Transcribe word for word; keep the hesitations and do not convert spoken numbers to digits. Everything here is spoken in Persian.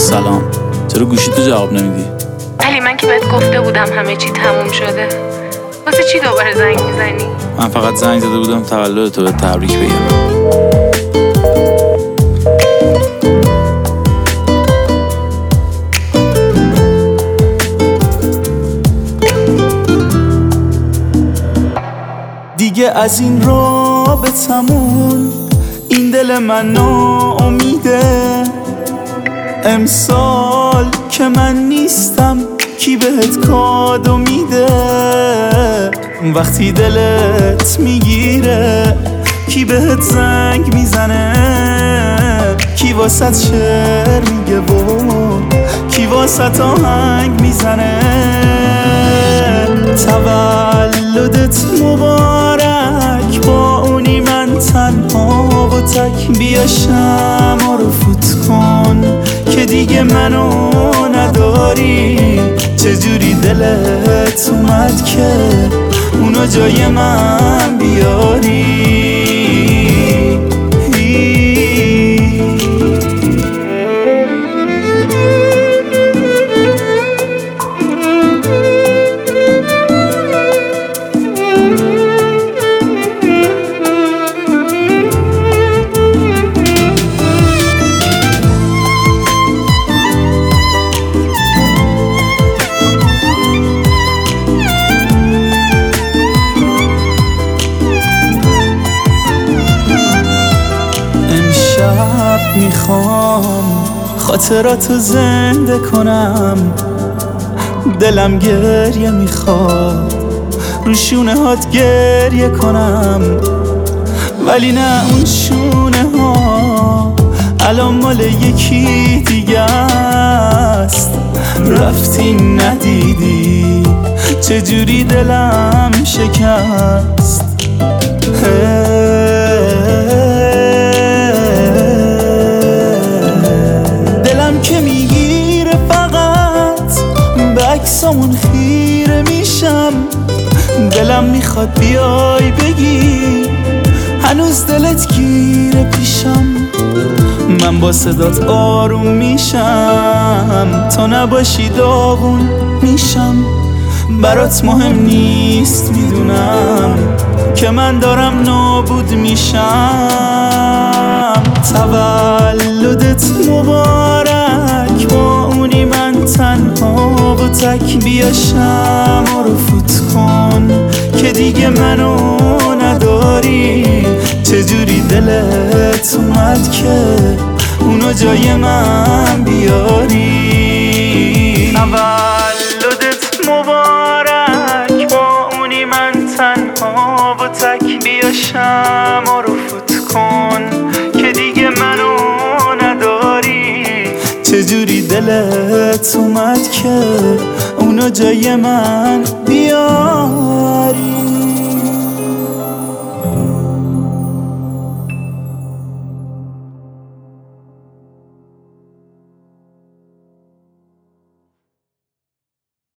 سلام. چرا گوشی تو جواب نمیدی؟ علی من که بهت گفته بودم همه چی تموم شده. واسه چی دوباره زنگ میزنی؟ من فقط زنگ زده بودم تولد تو به تبریک بگم. دیگه از این رابطمون این دل من ناامیده. امسال که من نیستم کی بهت کادو میده؟ وقتی دلت میگیره کی بهت زنگ میزنه؟ کی واسط شعر میگه و کی واسط آهنگ میزنه؟ تولدت مبارک با اونی من تنها و تک. بیا شمع رو فوت کن که دیگه منو نداری. چجوری دلت اومد که اونو جای من بیاری؟ میخوام خاطراتو زنده کنم. دلم گریه میخواد رو شونه هات گریه کنم. ولی نه اون شونه ها الان مال یکی دیگه است. رفتی ندیدی چجوری دلم شکست. که میگیره فقط به عکسامون خیره میشم. دلم میخواد بیای بگی هنوز دلت گیره پیشم. من با صدات آروم میشم تا نباشی داغون میشم. برات مهم نیست میدونم که من دارم نابود میشم. تولدت مبارک با اونی من تنها و تک. بیا شمع رو فوت کن که دیگه منو نداری. چجوری دلت اومد که اونو جای من بیاری؟ تولدت مبارک با اونی من تنها و تک. بیا شمع رو فوت کن که دیگه منو نداری. چجوری دلت اومد که اونو جای من بیاری؟